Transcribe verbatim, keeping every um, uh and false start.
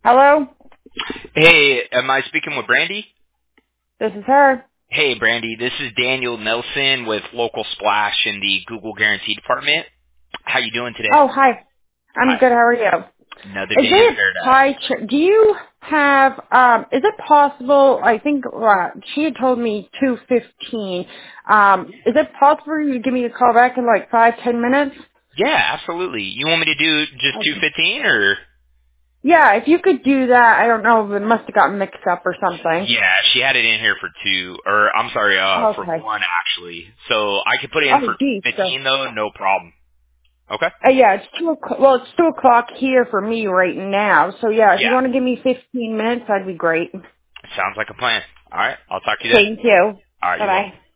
Hello? Hey, am I speaking with Brandy? This is her. Hey, Brandy, this is Daniel Nelson with Local Splash in the Google Guarantee Department. How you doing today? Oh, hi. I'm Hi. good. How are you? Another Is day in there a paradise. pie ch- Do you have, um, is it possible, I think, uh, she had told me two fifteen. Um, is it possible for you to give me a call back in like five, ten minutes? Yeah, absolutely. You want me to do just two Okay. fifteen or? Yeah, if you could do that, I don't know, it must have gotten mixed up or something. Yeah, she had it in here for two, or I'm sorry, uh, for Okay. one actually. So I could put it in Oh, for geez. So, fifteen though, no problem. Okay. uh, yeah, it's two o'clock, well, it's two o'clock here for me right now. So yeah, if you Yeah, want to give me fifteen minutes, that'd be great. sounds like a plan. All right, I'll talk to you then. Thank you. All right, Bye you're welcome. bye.